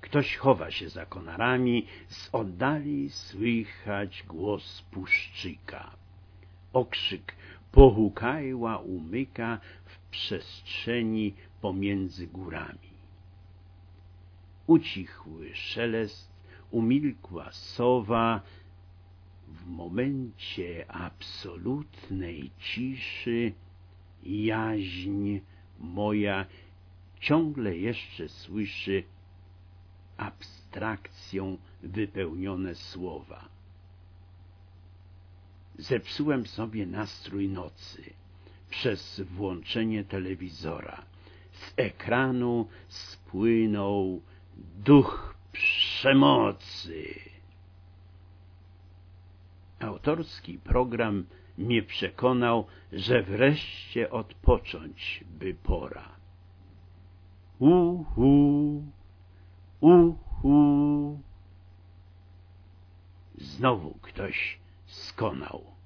Ktoś chowa się za konarami, z oddali słychać głos puszczyka. Okrzyk pohukajła umyka w przestrzeni pomiędzy górami. Ucichły szelest, umilkła sowa. W momencie absolutnej ciszy jaźń moja ciągle jeszcze słyszy abstrakcją wypełnione słowa. Zepsułem sobie nastrój nocy przez włączenie telewizora. Z ekranu spłynął duch przemocy. Autorski program mnie przekonał, że wreszcie odpocząć by pora. Znowu ktoś skonał.